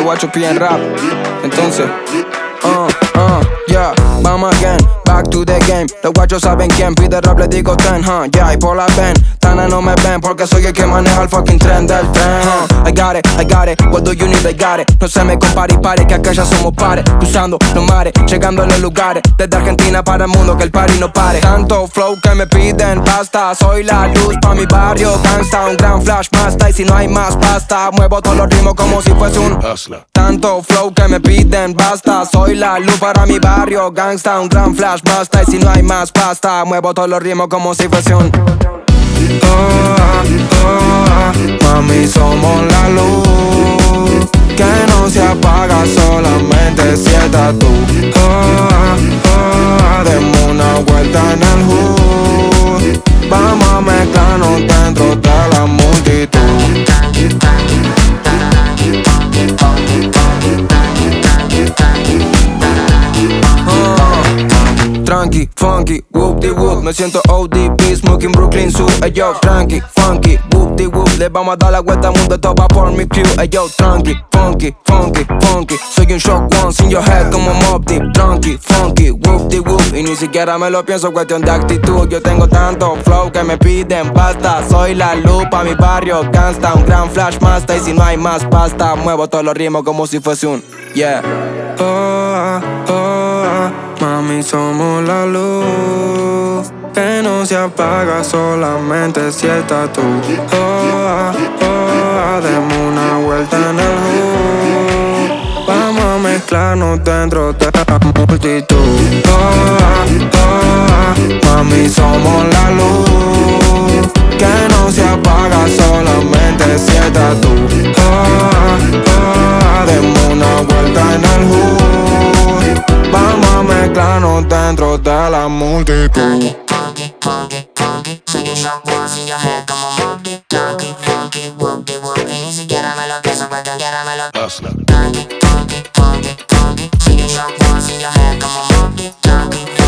guacho piden rap. Entonces, yeah, vamos again, back to the game. Los guachos saben quién pide rap, le digo ten, yeah, y por la ven, Tana no me ven porque soy el que maneja el fucking tren del tren, I got it, what do you need, I got it. No se me compare y pare, que acá ya somos pares, cruzando los mares, llegando a los lugares, desde Argentina para el mundo, que el party no pare. Tanto flow que me piden basta, soy la luz pa' mi barrio, gangsta, un gran flash basta, y si no hay más pasta, muevo todos los ritmos como si fuese un hustler. Tanto flow que me piden basta, soy la luz para mi barrio, gangsta, un gran flash basta, y si no hay más pasta, muevo todos los ritmos como si fuese un mami, somos la luz que no se apaga, solamente si estás tú. Demos una vuelta en el hood, vamos a mezclarnos dentro de la multitud. Tranqui, funky, whoop-de-whoop. Me siento ODB, smoking Brooklyn Zoo. Yo, tranqui, funky, whoop-de-whoop. Le vamos a dar la vuelta al mundo, todo va por mi crew. Yo, tranqui, funky, funky, funky. Soy un shock once in your head como Mobb Deep. Tranqui, funky, whoop-de-whoop. Y ni siquiera me lo pienso, cuestión de actitud. Yo tengo tanto flow que me piden basta. Soy la luz pa' mi barrio, gangsta, un gran flash master. Y si no hay más pasta, muevo todos los ritmos como si fuese un yeah. Mami, somos la luz que no se apaga, solamente si estás tú. Demos una vuelta en el hood, vamos a mezclarnos dentro de la multitud. Mami, somos la luz que no se apaga, solamente si estás tú. Demos una vuelta en el hood, vamos a mezclarnos dentro de la multitud. Soy un shock once in your head como Mobb Deep. Tranqui, funky, whoop-de-whoop. Y ni siquiera me lo pienso, cualquiera me lo tranqui, funky, funky, funky. Soy un shock once in your head como Mobb Deep. Tranqui,